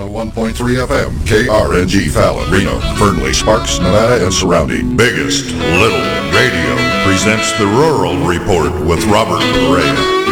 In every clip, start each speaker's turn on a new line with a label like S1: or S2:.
S1: 101.3 FM, KRNG Fallon, Reno, Fernley, Sparks, Nevada, and surrounding. Biggest Little Radio presents the Rural Report with Robert Perea.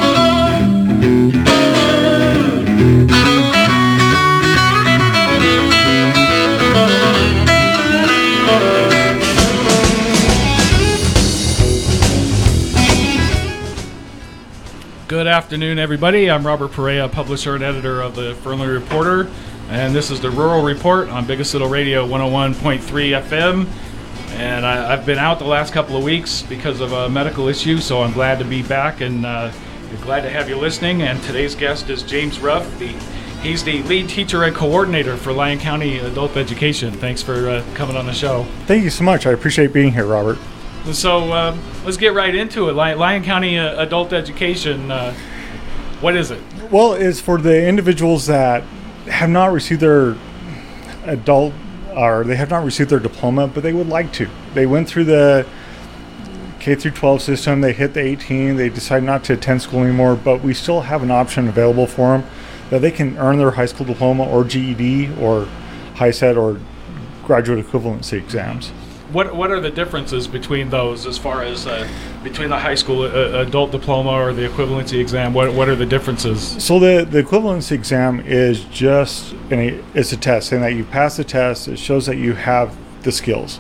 S2: Good afternoon, everybody. I'm Robert Perea, publisher and editor of the Fernley Reporter, and this is the Rural Report on Biggest Little Radio 101.3 FM. And I've been out the last couple of weeks because of a medical issue, so I'm glad to be back and glad to have you listening. And today's guest is James Ruff. He's the lead teacher and coordinator for Lyon County Adult Education. Thanks for coming on the show.
S3: Thank you so much. I appreciate being here, Robert.
S2: So let's get right into it. Lyon County Adult Education, what is it?
S3: Well, it's for the individuals that have not received their adult, or they have not received their diploma, but they would like to. They went through the K through 12 system, they hit the 18, they decide not to attend school anymore, but we still have an option available for them that they can earn their high school diploma or GED or HiSET or graduate equivalency exams.
S2: What are the differences between those as far as between the high school adult diploma or the equivalency exam? What are the differences?
S3: So the equivalency exam is just it's a test, and that you pass the test. It shows that you have the skills.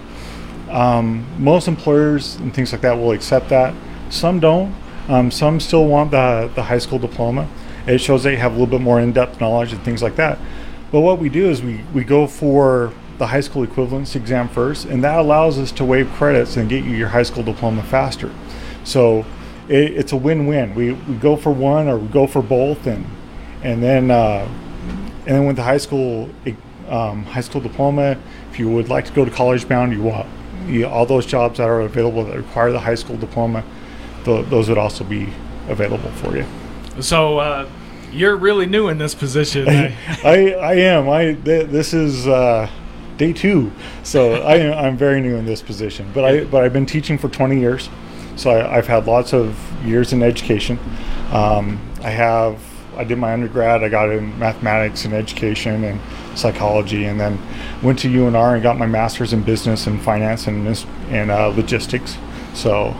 S3: Most employers and things like that will accept that. Some don't. Some still want the high school diploma. It shows that you have a little bit more in-depth knowledge and things like that. But what we do is we go for the high school equivalency exam first, and that allows us to waive credits and get you your high school diploma faster. So it's a win-win. We go for one or we go for both, and then with the high school diploma, if you would like to go to college bound, all those jobs that are available that require the high school diploma, those would also be available for you.
S2: So you're really new in this position.
S3: I am. This is day 2, so I'm very new in this position. But I've been teaching for 20 years, so I've had lots of years in education. I did my undergrad. I got in mathematics and education and psychology, and then went to UNR and got my master's in business and finance and logistics. So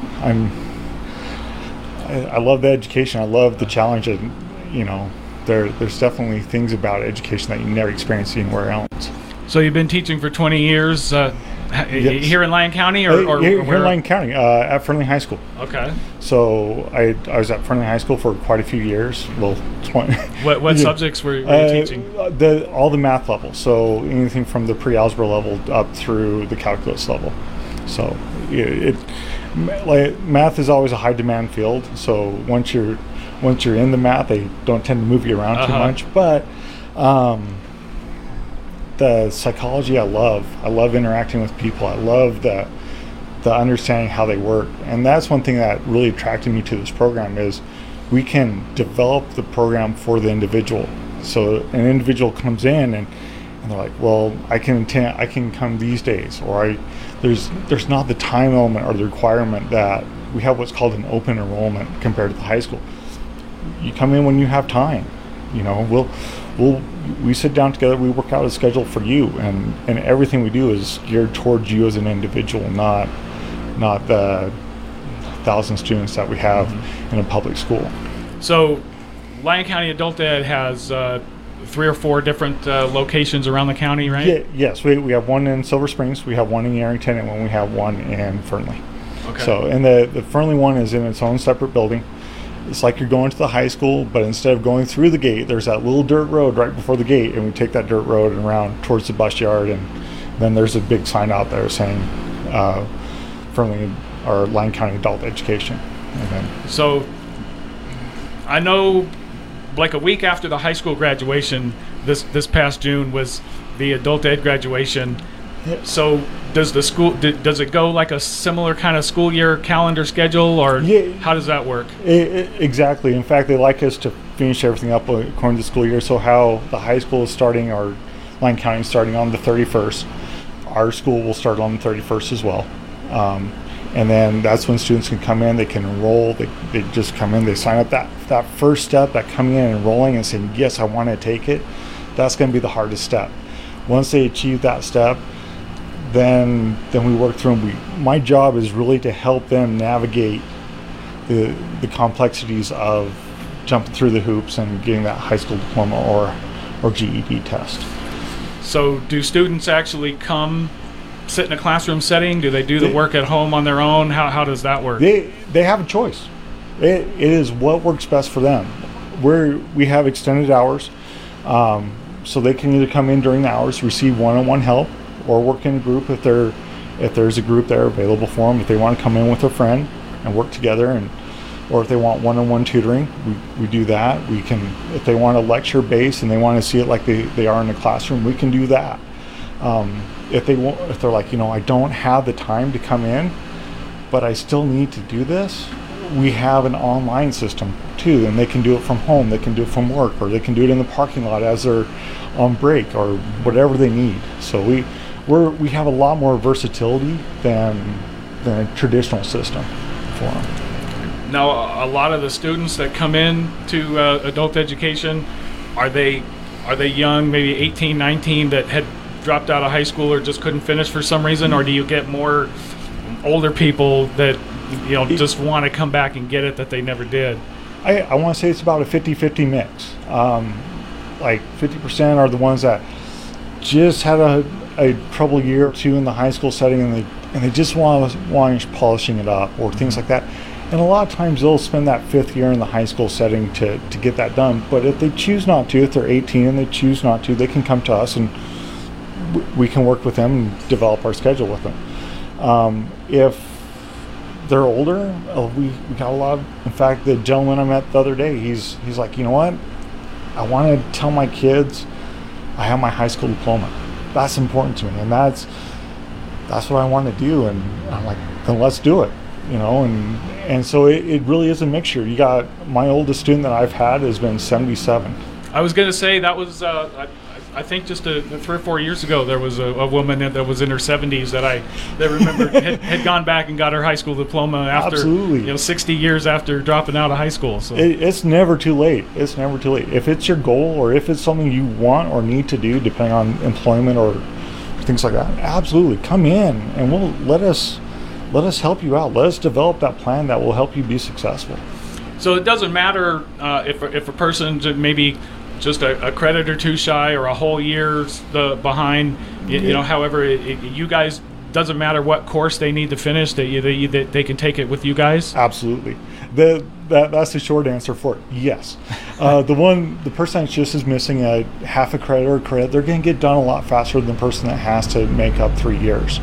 S3: I love the education. I love the challenge, and there's definitely things about education that you never experience anywhere else.
S2: So you've been teaching for 20 years
S3: yes.
S2: Here in Lyon County, or
S3: here in Lyon County at Fernley High School.
S2: Okay.
S3: So I was at Fernley High School for quite a few years. Well, 20.
S2: What subjects were you teaching?
S3: All the math levels. So anything from the pre-algebra level up through the calculus level. So math is always a high demand field. So once you're in the math, they don't tend to move you around too much. But the psychology I love interacting with people. I love the understanding how they work, and that's one thing that really attracted me to this program is we can develop the program for the individual. So an individual comes in and they're like, well, I can come these days, or there's not the time element or the requirement that we have what's called an open enrollment compared to the high school. You come in when you have time. We sit down together, we work out a schedule for you, and everything we do is geared towards you as an individual, not the 1,000 students that we have in a public school.
S2: So Lyon County Adult Ed has 3 or 4 different locations around the county, right?
S3: Yeah, yes, we have one in Silver Springs, we have one in Yerington, and we have one in Fernley.
S2: Okay.
S3: So, and the Fernley one is in its own separate building. It's like you're going to the high school, but instead of going through the gate, there's that little dirt road right before the gate, and we take that dirt road and around towards the bus yard, and then there's a big sign out there saying Fernley or Lyon County Adult Education.
S2: So I know, like a week after the high school graduation, this past June was the adult ed graduation. So does the school does it go like a similar kind of school year calendar schedule, or how does that work?
S3: Exactly. In fact, they like us to finish everything up according to the school year. So how the high school is starting, or Lyon County is starting on the 31st, our school will start on the 31st as well. And then that's when students can come in, they can enroll, they just come in, they sign up. That first step, that coming in and enrolling and saying, yes, I want to take it, That's going to be the hardest step. Once they achieve that step, then we work through them. My job is really to help them navigate the complexities of jumping through the hoops and getting that high school diploma or GED test.
S2: So do students actually come sit in a classroom setting? Do they do the work at home on their own? How does that work?
S3: They have a choice. It is what works best for them. We have extended hours, so they can either come in during the hours, receive one-on-one help, or work in a group if there's a group there available for them. If they want to come in with a friend and work together, or if they want one-on-one tutoring, we do that. We can, if they want a lecture base and they want to see it like they are in the classroom, we can do that. If they're like, I don't have the time to come in, but I still need to do this, we have an online system too, and they can do it from home, they can do it from work, or they can do it in the parking lot as they're on break, or whatever they need. So we have a lot more versatility than a traditional system for them.
S2: Now, a lot of the students that come in to adult education, are they young, maybe 18, 19, that had dropped out of high school or just couldn't finish for some reason, or do you get more older people that just want to come back and get it that they never did?
S3: I want to say it's about a 50-50 mix. Like 50% are the ones that just had a troubled year or two in the high school setting, and they just want polishing it up or things like that. And a lot of times they'll spend that 5th year in the high school setting to get that done. But if they choose not to, if they're 18 and they choose not to, they can come to us and we can work with them and develop our schedule with them. If they're older, we got a lot of, in fact, the gentleman I met the other day, he's like, you know what? I want to tell my kids I have my high school diploma. That's important to me, and that's what I want to do. And I'm like, then let's do it, and so it really is a mixture. You got, my oldest student that I've had has been 77.
S2: I was going to say that was I think just 3 or 4 years ago there was a woman that was in her 70s that remember had gone back and got her high school diploma after
S3: Absolutely.
S2: 60 years after dropping out of high school. So
S3: it's never too late. It's never too late. If it's your goal or if it's something you want or need to do, depending on employment or things like that, absolutely come in and let us help you out. Let us develop that plan that will help you be successful.
S2: So it doesn't matter if a person maybe just a credit or two shy or a whole year's behind, however, you guys, doesn't matter what course they need to finish, that they can take it with you guys?
S3: Absolutely. That's the short answer for it. Yes. The person that just is missing a half a credit or a credit, they're going to get done a lot faster than the person that has to make up 3 years.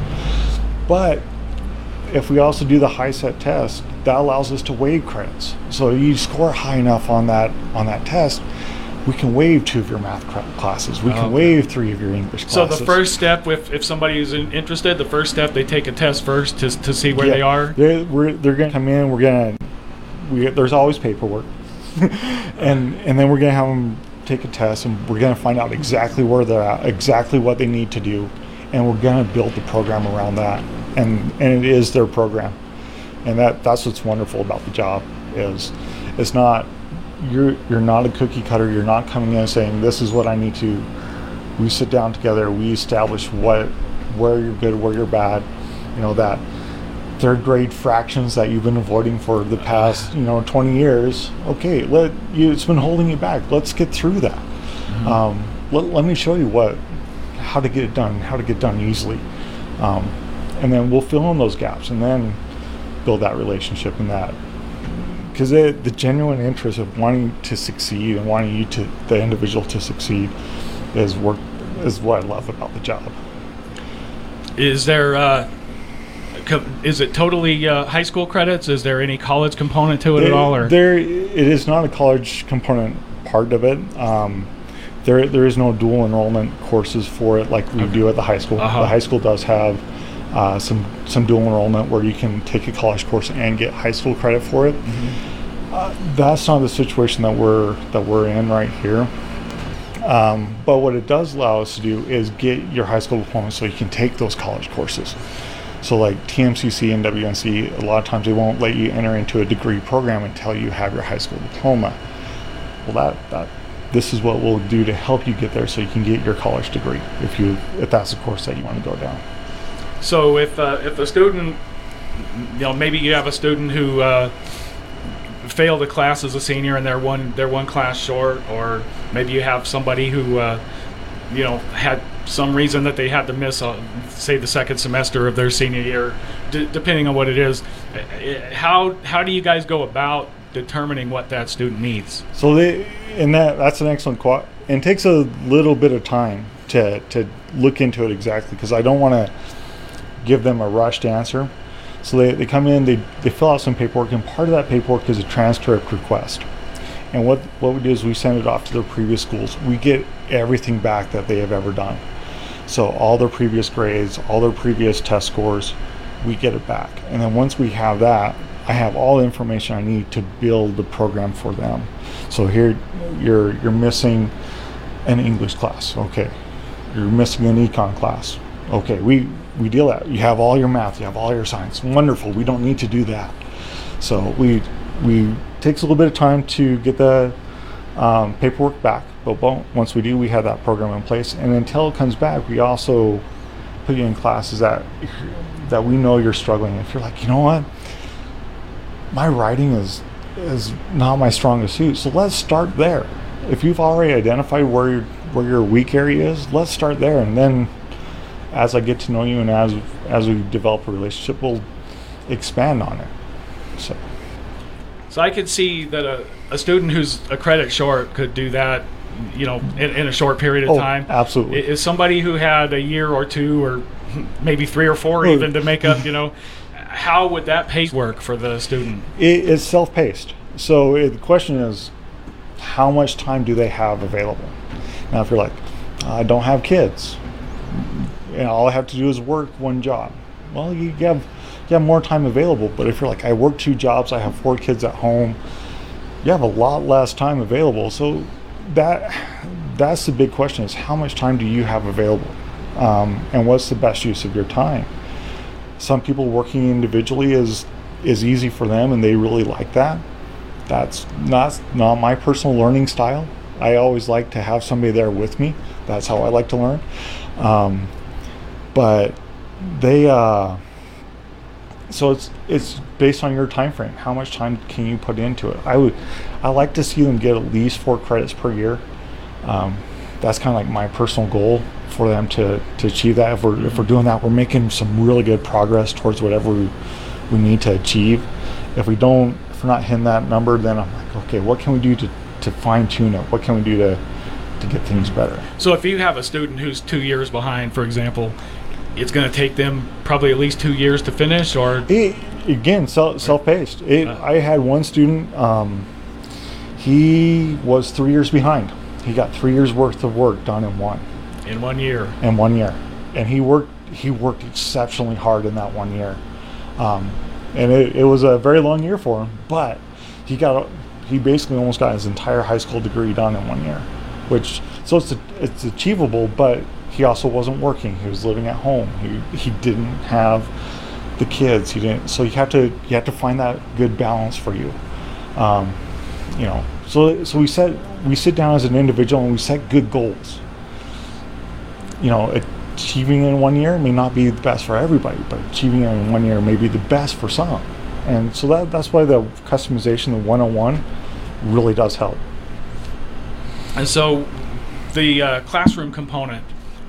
S3: But if we also do the high set test, that allows us to waive credits. So you score high enough on that test, we can waive 2 of your math classes. We can waive 3 of your English classes.
S2: So the first step, if somebody is interested, the first step, they take a test first to see where they are? They're
S3: going to come in. There's always paperwork. and then we're going to have them take a test, and we're going to find out exactly where they're at, exactly what they need to do, and we're going to build the program around that. And it is their program. And that's what's wonderful about the job is it's not, you're not a cookie cutter. You're not coming in and saying, this is what I need to. We sit down together. We establish where you're good, where you're bad. That third grade fractions that you've been avoiding for the past 20 years. Okay, it's been holding you back. Let's get through that. Mm-hmm. Let me show you how to get it done, how to get done easily. And then we'll fill in those gaps and then build that relationship and that. Because the genuine interest of wanting to succeed and wanting the individual to succeed is what I love about the job.
S2: Is there is it totally high school credits? Is there any college component to it at all? Or
S3: it is not a college component part of it. There is no dual enrollment courses for it like we do at the high school.
S2: Uh-huh.
S3: The high school does have some dual enrollment where you can take a college course and get high school credit for it. Mm-hmm. That's not the situation that we're in right here. But what it does allow us to do is get your high school diploma so you can take those college courses. So like TMCC and WNC, a lot of times they won't let you enter into a degree program until you have your high school diploma. Well, this is what we'll do to help you get there so you can get your college degree if that's the course that you want to go down.
S2: So if a student, maybe you have a student who failed a class as a senior and they're one class short, or maybe you have somebody who had some reason that they had to miss say the second semester of their senior year, depending on what it is. How do you guys go about determining what that student needs?
S3: So that's an excellent question. And it takes a little bit of time to look into it exactly, because I don't want to give them a rushed answer. So they come in, they fill out some paperwork, and part of that paperwork is a transcript request. And what we do is we send it off to their previous schools. We get everything back that they have ever done. So all their previous grades, all their previous test scores, we get it back. And then once we have that, I have all the information I need to build the program for them. So here you're missing an English class. Okay. You're missing an econ class. Okay, we deal that. You have all your math, you have all your science. Wonderful. We don't need to do that. So we takes a little bit of time to get the paperwork back, but once we do, we have that program in place. And until it comes back, we also put you in classes that we know you're struggling. If you're like, you know what, my writing is not my strongest suit, so let's start there. If you've already identified where your weak area is, let's start there, and then as I get to know you and as we develop a relationship, we'll expand on it.
S2: So I could see that a student who's a credit short could do that, in a short period of time.
S3: Absolutely.
S2: Is somebody who had a year or two, or maybe 3 or 4 even to make up, how would that pace work for the student?
S3: It's self-paced. So the question is, how much time do they have available? Now, if you're like, I don't have kids, all I have to do is work one job. Well, you have more time available. But if you're like, I work 2 jobs, I have 4 kids at home, you have a lot less time available. So that's the big question, is how much time do you have available? And what's the best use of your time? Some people working individually is easy for them, and they really like that. That's not my personal learning style. I always like to have somebody there with me. That's how I like to learn. But they so it's based on your time frame. How much time can you put into it? I like to see them get at least 4 credits per year. That's kind of like my personal goal for them to achieve that. If we're doing that, we're making some really good progress towards whatever we need to achieve. If we're not hitting that number, then I'm like, okay, what can we do to fine tune it? What can we do to get things better?
S2: So if you have a student who's 2 years behind, for example, it's going to take them probably at least 2 years to finish, or
S3: again, self-paced. I had one student, he was 3 years behind. He got 3 years worth of work done in
S2: 1 year.
S3: In 1 year, and he worked exceptionally hard in that 1 year, and it was a very long year for him. But he basically almost got his entire high school degree done in 1 year, so it's achievable. But he also wasn't working. He was living at home. He didn't have the kids. He didn't. So you have to find that good balance for you. So we sit down as an individual and we set good goals. Achieving in 1 year may not be the best for everybody, but achieving it in 1 year may be the best for some. And so that's why the customization, the 101, really does help.
S2: And so the classroom component,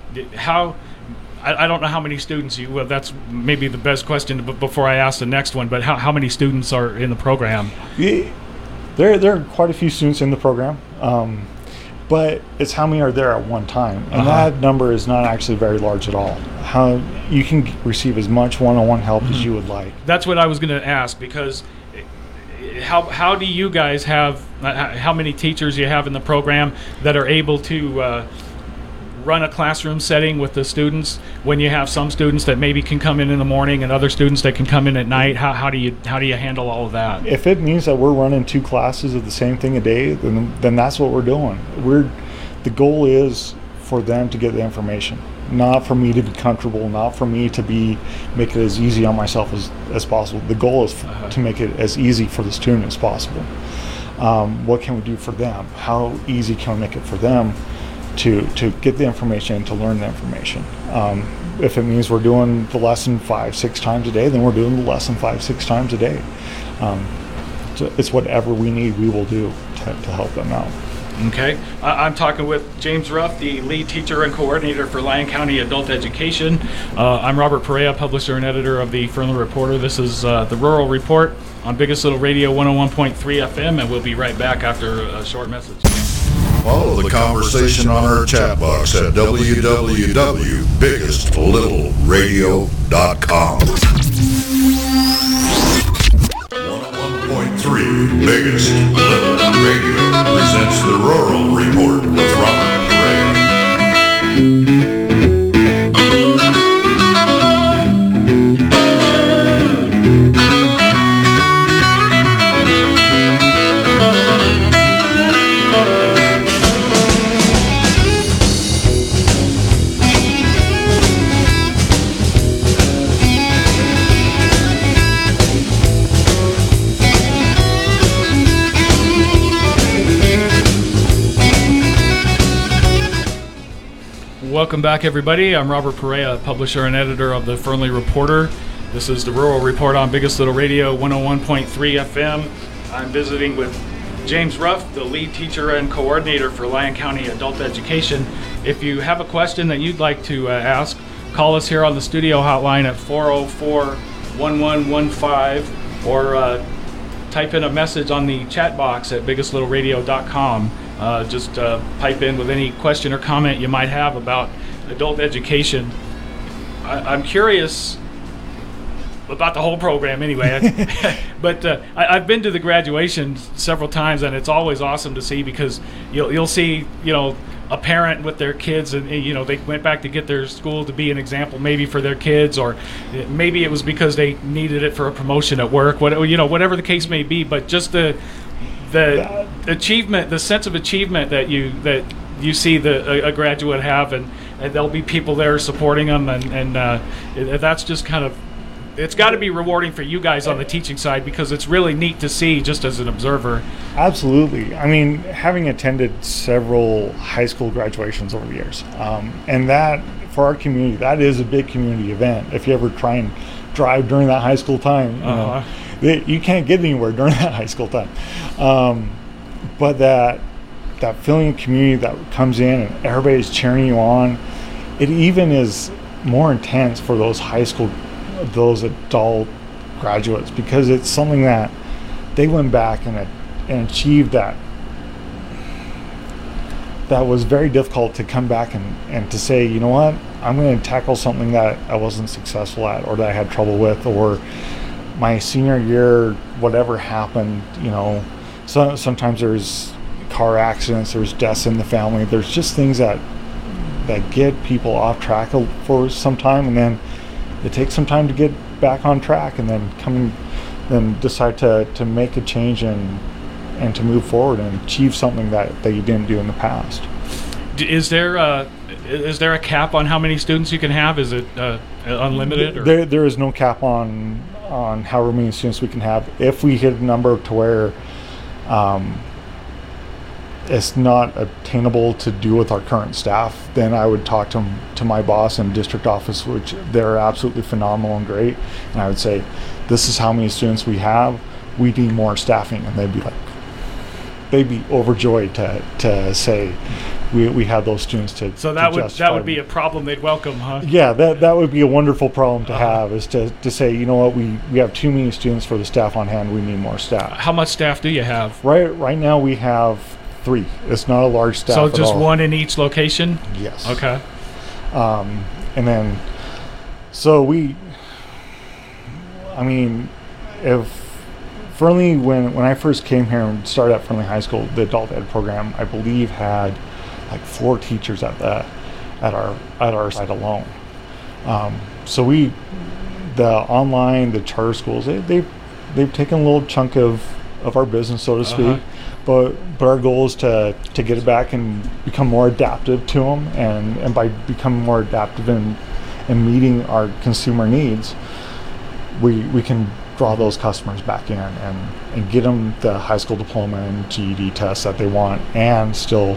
S2: I don't know how many students that's maybe the best question before I ask the next one, but how many students are in the program?
S3: There are quite a few students in the program, but it's how many are there at one time, and that number is not actually very large at all. How you can receive as much one-on-one help as you would like.
S2: That's what I was going to ask, because how do you guys have, how many teachers you have in the program that are able to run a classroom setting with the students, when you have some students that maybe can come in the morning and other students that can come in at night? How do you handle all of that?
S3: If it means that we're running 2 classes of the same thing a day, then that's what we're doing. The goal is for them to get the information, not for me to be comfortable, not for me to make it as easy on myself as possible. The goal is to make it as easy for the student as possible. What can we do for them? How easy can we make it for them to get the information, to learn the information? If it means we're doing the lesson 5-6 times a day, then we're doing the lesson 5-6 times a day. So it's whatever we need, we will do to help them out.
S2: Okay. I'm talking with James Ruff, the lead teacher and coordinator for Lyon County Adult Education. I'm Robert Perea, publisher and editor of the Fernley Reporter. This is the Rural Report on Biggest Little Radio 101.3 FM, and we'll be right back after a short message.
S1: Follow the conversation on our chat box at www.biggestlittlerradio.com. 101.3 Biggest Little Radio presents the Rural Report with Robert Perea.
S2: Welcome back, everybody. I'm Robert Perea, publisher and editor of the Fernley Reporter. This is the Rural Report on Biggest Little Radio 101.3 FM. I'm visiting with James Ruff, the lead teacher and coordinator for Lyon County Adult Education. If you have a question that you'd like to ask, call us here on the studio hotline at 404-1115 or type in a message on the chat box at biggestlittlerradio.com. Just pipe in with any question or comment you might have about adult education. I'm curious about the whole program anyway. But I've been to the graduation several times, and it's always awesome to see, because you'll see, a parent with their kids, and they went back to get their school to be an example maybe for their kids, or maybe it was because they needed it for a promotion at work, whatever the case may be. But just the achievement, the sense of achievement that you see a graduate have, and there'll be people there supporting them, and that's just kind of, it's got to be rewarding for you guys on the teaching side, because it's really neat to see just as an observer.
S3: Absolutely. I mean, having attended several high school graduations over the years, and that, for our community, that is a big community event. If you ever try and drive during that high school time, you can't get anywhere during that high school time. But that feeling of community that comes in and everybody's cheering you on, it even is more intense for those high school, those adult graduates, because it's something that they went back and achieved that was very difficult to come back and to say, you know what, I'm going to tackle something that I wasn't successful at, or that I had trouble with, or my senior year, whatever happened, So sometimes there's car accidents, there's deaths in the family, there's just things that get people off track for some time, and then it takes some time to get back on track, and then decide to make a change and to move forward and achieve something that you didn't do in the past.
S2: Is there a cap on how many students you can have? Is it unlimited? Or?
S3: There is no cap on however many students we can have. If we hit a number to where it's not attainable to do with our current staff, then I would talk to my boss in district office, which they're absolutely phenomenal and great, and I would say, this is how many students we have, we need more staffing, and they'd be overjoyed to say we have those students to.
S2: So that would be a problem they'd welcome, huh?
S3: Yeah, that would be a wonderful problem to have, is to say, you know what, we have too many students for the staff on hand, we need more staff.
S2: How much staff do you have?
S3: Right now we have 3. It's not a large staff.
S2: So just
S3: at all.
S2: One in each location?
S3: Yes.
S2: Okay.
S3: And then, if Fernley, when I first came here and started at Fernley High School, the adult ed program, I believe, had like 4 teachers at our site alone. So the online, the charter schools, they've taken a little chunk of our business, so to speak. But our goal is to get it back and become more adaptive to them, and by becoming more adaptive and meeting our consumer needs, we can draw those customers back in and get them the high school diploma and GED tests that they want, and still,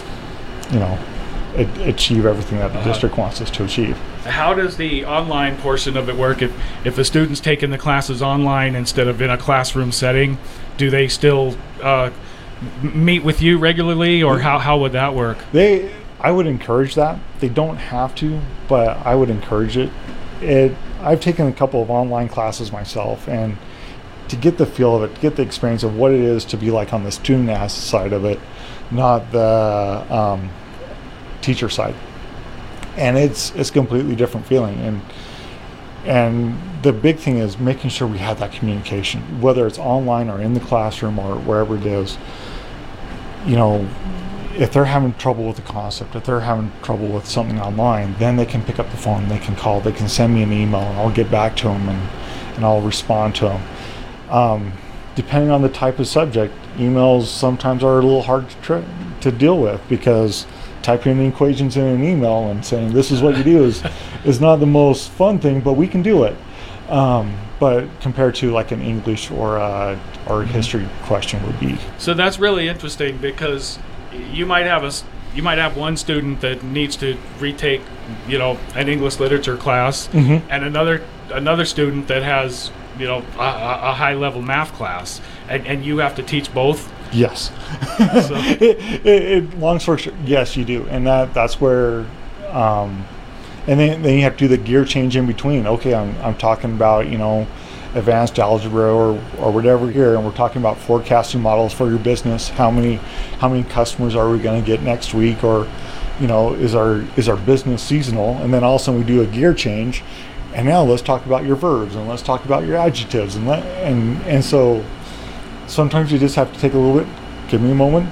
S3: achieve everything that the district wants us to achieve.
S2: How does the online portion of it work? If a student's taking the classes online instead of in a classroom setting, do they still meet with you regularly, or how would that work?
S3: I would encourage that. They don't have to, but I would encourage it. I've taken a couple of online classes myself, and to get the feel of it, to get the experience of what it is to be like on the student side of it, not the teacher side. And it's a completely different feeling. And the big thing is making sure we have that communication, whether it's online or in the classroom or wherever it is. If they're having trouble with the concept, if they're having trouble with something online, then they can pick up the phone, they can call, they can send me an email, and I'll get back to them and I'll respond to them. Depending on the type of subject, emails sometimes are a little hard to deal with, because typing in equations in an email and saying this is what you do is not the most fun thing, but we can do it. But compared to like an English or a history question would be.
S2: So that's really interesting, because you might have one student that needs to retake, an English literature class, and another student that has, a high level math class, and you have to teach both.
S3: Yes. So. Long story short, yes, you do, and that's where, and then you have to do the gear change in between. Okay, I'm talking about advanced algebra or whatever here, and we're talking about forecasting models for your business. How many customers are we going to get next week, or is our business seasonal? And then all of a sudden we do a gear change, and now let's talk about your verbs, and let's talk about your adjectives, and so sometimes you just have to take a little bit. Give me a moment,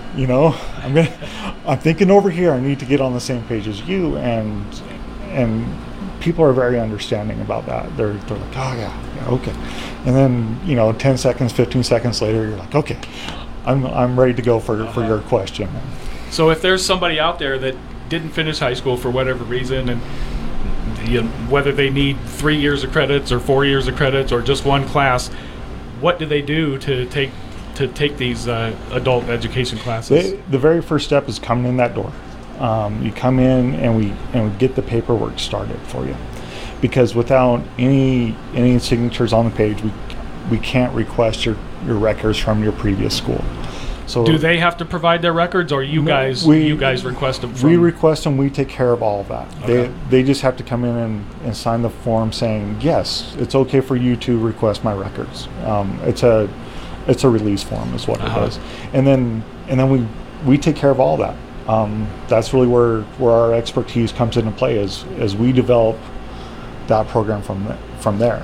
S3: I'm thinking over here. I need to get on the same page as you, and people are very understanding about that. They're like, oh yeah, okay. And then 10 seconds, 15 seconds later, you're like, okay, I'm ready to go for your question.
S2: So if there's somebody out there that didn't finish high school for whatever reason, and whether they need 3 years of credits or 4 years of credits or just one class, what do they do to take these adult education classes?
S3: The very first step is coming in that door. You come in and we get the paperwork started for you, because without any signatures on the page, we can't request your records from your previous school. So
S2: do they have to provide their records, or you guys request them?
S3: We request them. We take care of all of that.
S2: Okay.
S3: They just have to come in and sign the form saying, yes, it's okay for you to request my records. It's a release form is what it is. And then we take care of all that. That's really where our expertise comes into play, as we develop that program from there.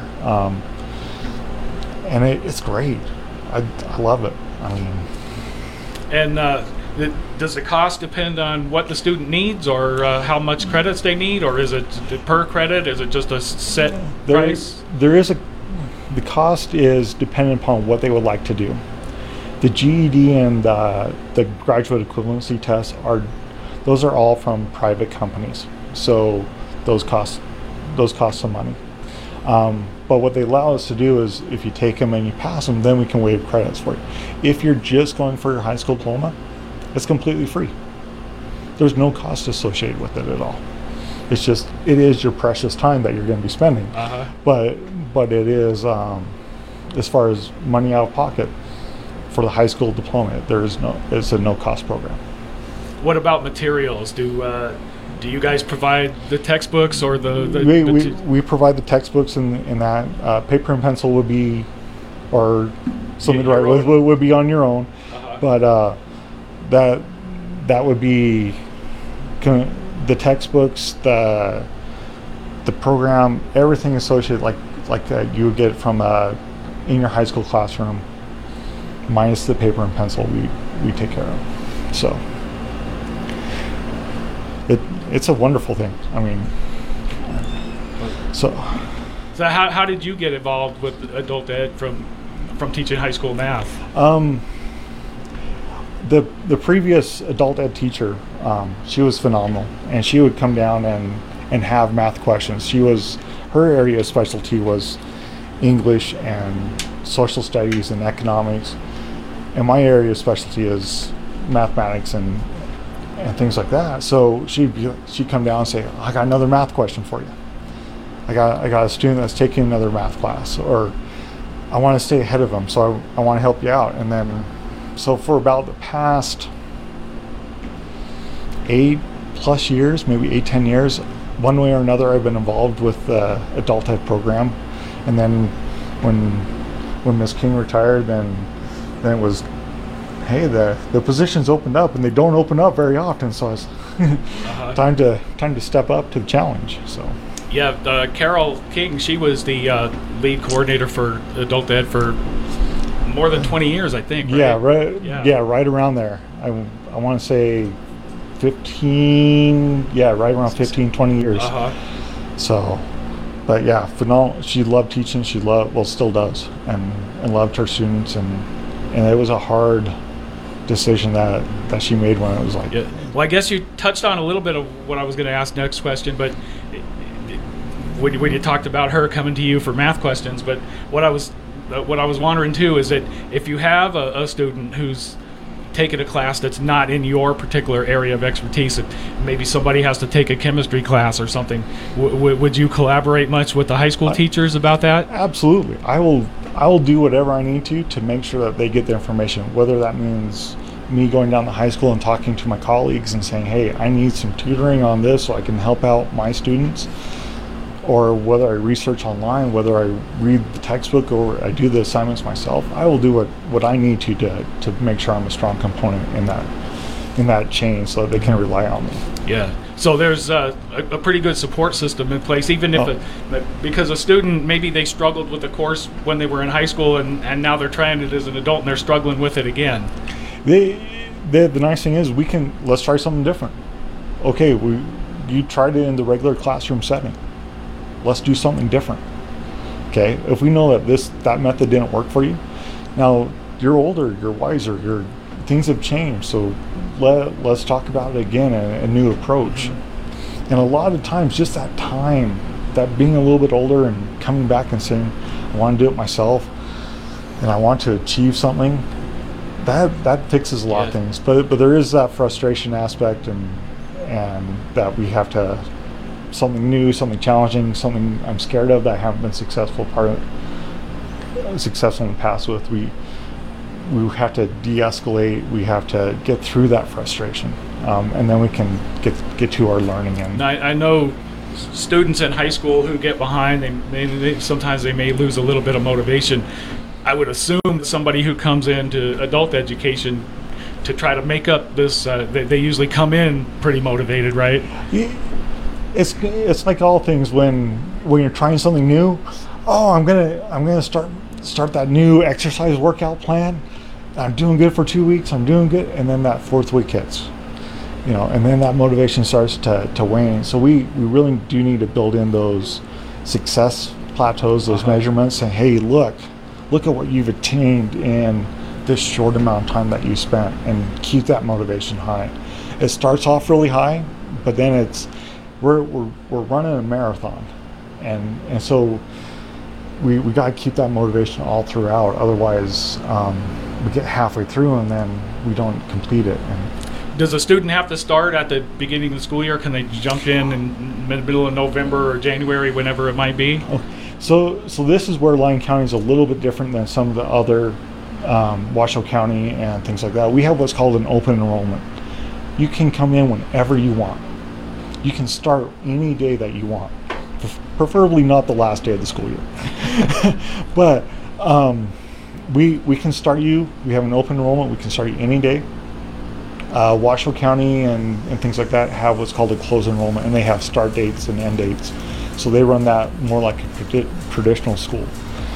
S3: And it's great. I love it.
S2: And does the cost depend on what the student needs, or how much credits they need, or is it per credit? Is it just a set price?
S3: The cost is dependent upon what they would like to do. The GED and the graduate equivalency tests are all from private companies, so those cost some money. But what they allow us to do is, if you take them and you pass them, then we can waive credits for you. If you're just going for your high school diploma, it's completely free. There's no cost associated with it at all. It is your precious time that you're going to be spending. But it is, as far as money out of pocket for the high school diploma, it's a no cost program.
S2: What about materials? Do you guys provide the textbooks, or
S3: we provide the textbooks, and that paper and pencil would be, or something to write with would be on your own, but that would be the textbooks, the program, everything associated like that you would get from in your high school classroom, minus the paper and pencil we take care of. So it's a wonderful thing. So
S2: how did you get involved with adult ed from teaching high school math?
S3: The previous adult ed teacher, she was phenomenal, and she would come down and have math questions. Her area of specialty was English and social studies and economics. And my area of specialty is mathematics and things like that. So she'd come down and say, I got another math question for you. I got a student that's taking another math class, or I want to stay ahead of them, so I want to help you out. And then, so for about the past 8+ years, maybe 8-10 years, one way or another, I've been involved with the adult ed program. And then when Ms. King retired, then it was, hey, the positions opened up, and they don't open up very often. So it's time to step up to the challenge. So.
S2: Yeah, Carol King, she was the lead coordinator for adult ed for more than 20 years, I think. Right?
S3: Yeah, right. Yeah, right around there. I want to say 15. Yeah, right around 15, 20 years. So, but yeah, phenomenal. She loved teaching. Still does, and loved her students, and it was a hard decision that she made when it was like.
S2: Yeah. Well, I guess you touched on a little bit of what I was going to ask next question, but. When you talked about her coming to you for math questions, but what I was wondering too is that if you have a student who's taken a class that's not in your particular area of expertise, maybe somebody has to take a chemistry class or something, would you collaborate much with the high school teachers about that?
S3: Absolutely. I will do whatever I need to make sure that they get the information, whether that means me going down to high school and talking to my colleagues and saying, hey, I need some tutoring on this so I can help out my students. Or whether I research online, whether I read the textbook or I do the assignments myself, I will do what I need to make sure I'm a strong component in that chain so that they can rely on me.
S2: Yeah. So there's a pretty good support system in place, even if because a student, maybe they struggled with the course when they were in high school and now they're trying it as an adult and they're struggling with it again.
S3: The nice thing is let's try something different. Okay, you tried it in the regular classroom setting. Let's do something different. Okay, if we know that method didn't work for you, now you're older, you're wiser, things have changed. So let's talk about it again, a new approach. And a lot of times, just that time, that being a little bit older and coming back and saying, I want to do it myself, and I want to achieve something, that fixes a lot of things. But there is that frustration aspect, and that we have to. Something new, something challenging, something I'm scared of that I haven't been successful in the past with. We have to de-escalate. We have to get through that frustration, and then we can get to our learning. And
S2: I know students in high school who get behind. Sometimes they may lose a little bit of motivation. I would assume that somebody who comes into adult education to try to make up this, they usually come in pretty motivated, right?
S3: It's like all things when you're trying something new. Oh, I'm gonna start that new exercise workout plan. I'm doing good for 2 weeks. I'm doing good, and then that 4th week hits, and then that motivation starts to wane. So we really do need to build in those success plateaus, those measurements, and hey, look at what you've attained in this short amount of time that you spent, and keep that motivation high. It starts off really high, but then we're running a marathon, and so we got to keep that motivation all throughout. Otherwise, we get halfway through and then we don't complete it. And
S2: does a student have to start at the beginning of the school year? Can they jump in the middle of November or January, whenever it might be?
S3: So this is where Lyon County is a little bit different than some of the other Washoe County and things like that. We have what's called an open enrollment. You can come in whenever you want. You can start any day that you want, preferably not the last day of the school year. But we can start you. We have an open enrollment. We can start you any day. Washoe County and things like that have what's called a closed enrollment, and they have start dates and end dates. So they run that more like a traditional school.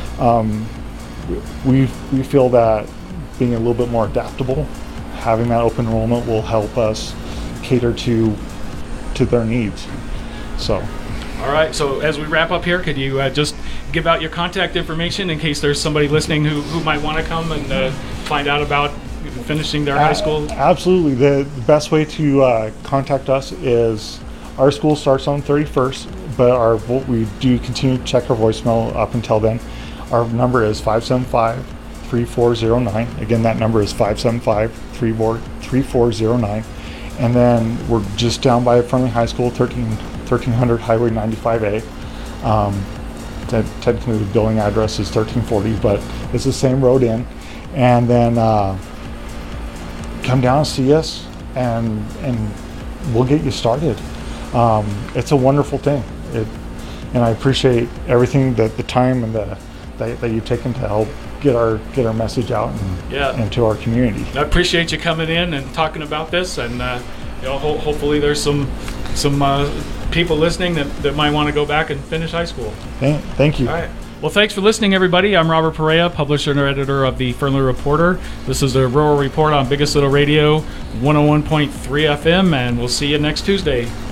S3: We feel that being a little bit more adaptable, having that open enrollment will help us cater to their needs. So.
S2: All right, so as we wrap up here, could you just give out your contact information in case there's somebody listening who might want to come and find out about finishing their high school?
S3: Absolutely. The best way to contact us is our school starts on 31st, but we do continue to check our voicemail up until then. Our number is 575-3409. Again, that number is 575-3409. And then we're just down by Fernley High School, 1300 Highway 95A. Technically the billing address is 1340, but it's the same road in. And then come down and see us, and we'll get you started. It's a wonderful thing. And I appreciate everything, the time and that you've taken to help get our message out and to our community.
S2: I appreciate you coming in and talking about this, and hopefully there's some people listening that might want to go back and finish high school.
S3: Thank you.
S2: All right. Well, thanks for listening, everybody. I'm Robert Perea, publisher and editor of the Fernley Reporter. This is the Rural Report on Biggest Little Radio 101.3 FM, and we'll see you next Tuesday.